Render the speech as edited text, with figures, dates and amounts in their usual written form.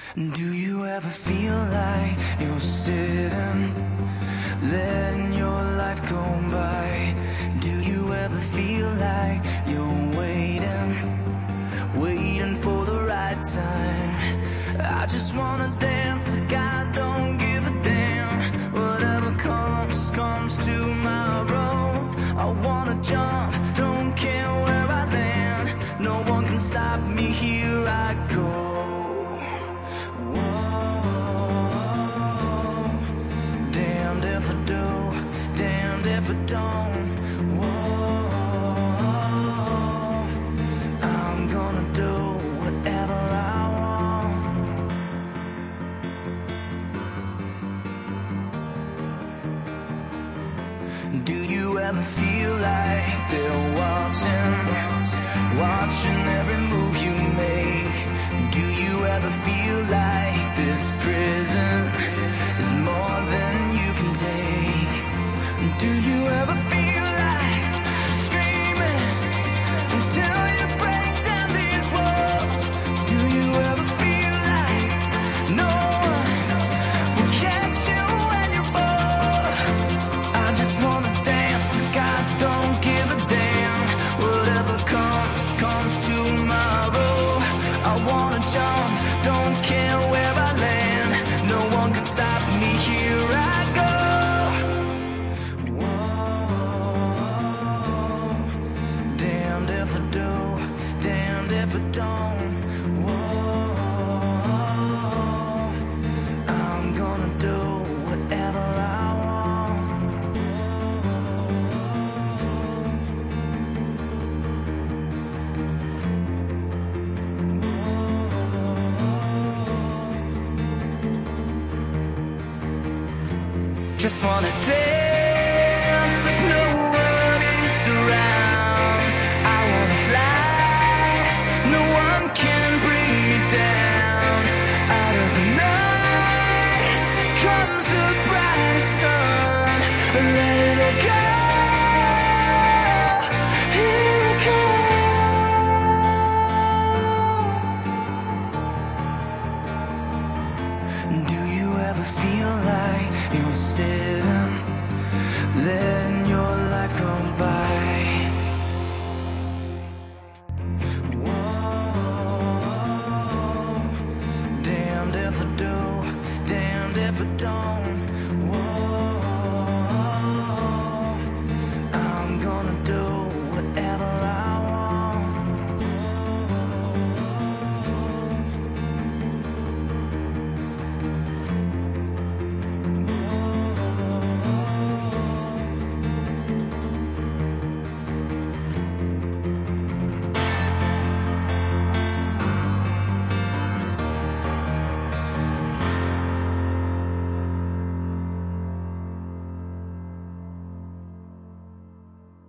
Do you ever feel like you're sitting, letting your life go by? Do you ever feel like you're waiting for the right time? I just wanna dance like I don't give a damn. Whatever comes, comes tomorrow. I wanna jump, don't care where I land. No one can stop me, here I go. If I don't, whoa, I'm gonna do whatever I want. Do you ever feel like they're watching every move you make? Do you ever feel like this prison is more than you can take? Do you ever feel like screaming until you break down these walls? Do you ever feel like no one will catch you when you fall? I just wanna dance like I don't give a damn. Whatever comes, comes tomorrow. I wanna jump, don't care where I land. No one can stop me, here I go. If I do, damned if I don't, whoa, I'm gonna do whatever I want. Just wanna dance like no one is around. No one can bring me down. Out of the night comes the brightest sun. Let it go, here it comes. Do you ever feel like you're sitting, letting your life go by? If I do, damned if I don't.